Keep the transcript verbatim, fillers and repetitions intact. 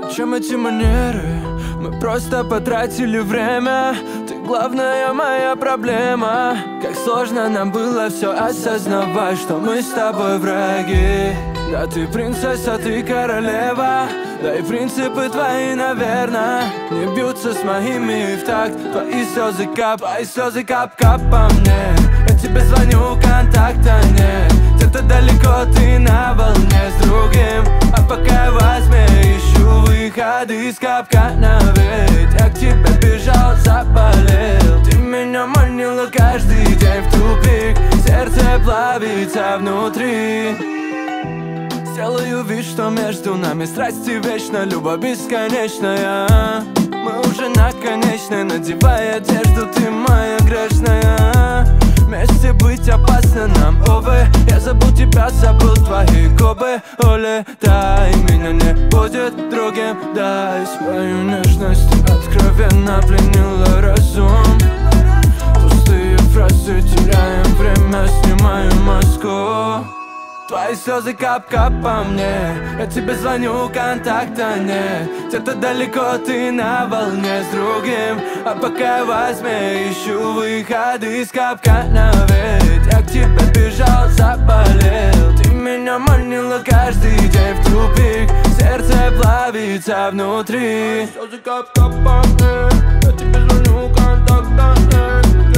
Зачем эти манеры? Мы просто потратили время. Ты главная моя проблема. Как сложно нам было все осознавать, что мы с тобой враги. Да ты принцесса, ты королева. Да и принципы твои, наверное, не бьются с моими в такт. Твои слезы кап, твои слезы кап-кап по мне. Я тебе звоню, контакта нет. Где-то далеко ты на волне с другим. А пока я во тьме ищу выходы из капкана. Ведь я к тебе бежал, заболел. Ты меня манила каждый день в тупик. Сердце плавится внутри. Сделаю вид, что между нами страсти вечно, любовь бесконечная. Мы уже на конечной, надевай одежду, ты моя грешная. Вместе быть опасно нам, увы. Я забыл тебя, забыл твои губы. Улетай, меня не будет другим. Дай свою нежность, откровенно пленила разум. Пустые фразы, теряем время, снимаю маску. Твои слезы кап-кап по мне. Я тебе звоню, контакта нет. Где-то далеко ты на волне с другим. А пока я во тьме ищу выходы из капкана. Ведь я к тебе бежал, заболел. Ты меня манила каждый день в тупик. Сердце плавится внутри. Слезы кап-кап по мне. Я тебе звоню, контакта нет.